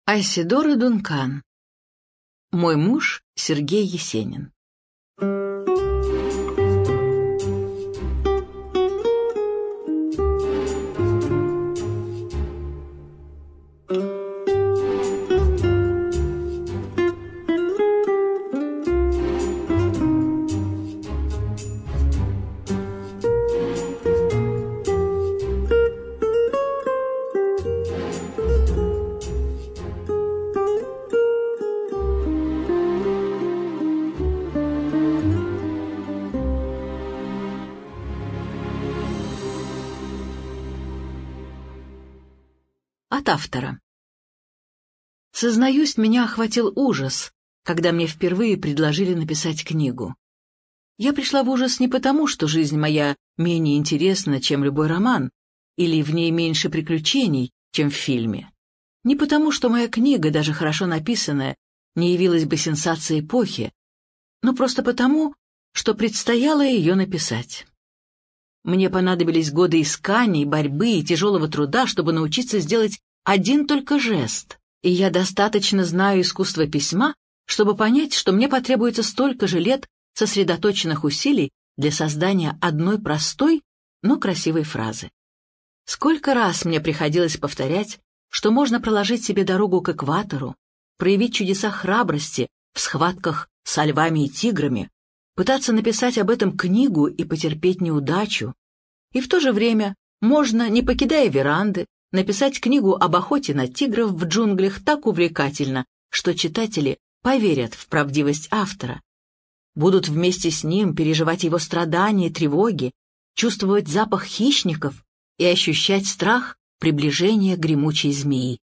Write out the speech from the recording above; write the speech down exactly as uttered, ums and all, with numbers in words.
Айседора Дункан. Мой муж Сергей Есенин. От автора. Сознаюсь, меня охватил ужас, когда мне впервые предложили написать книгу. Я пришла в ужас не потому, что жизнь моя менее интересна, чем любой роман, или в ней меньше приключений, чем в фильме. Не потому, что моя книга, даже хорошо написанная, не явилась бы сенсацией эпохи, но просто потому, что предстояло ее написать. Мне понадобились годы исканий, борьбы и тяжелого труда, чтобы научиться сделать один только жест, и я достаточно знаю искусство письма, чтобы понять, что мне потребуется столько же лет сосредоточенных усилий для создания одной простой, но красивой фразы. Сколько раз мне приходилось повторять, что можно проложить себе дорогу к экватору, проявить чудеса храбрости в схватках со львами и тиграми, пытаться написать об этом книгу и потерпеть неудачу, и в то же время можно, не покидая веранды, написать книгу об охоте на тигров в джунглях так увлекательно, что читатели поверят в правдивость автора, будут вместе с ним переживать его страдания и тревоги, чувствовать запах хищников и ощущать страх приближения гремучей змеи.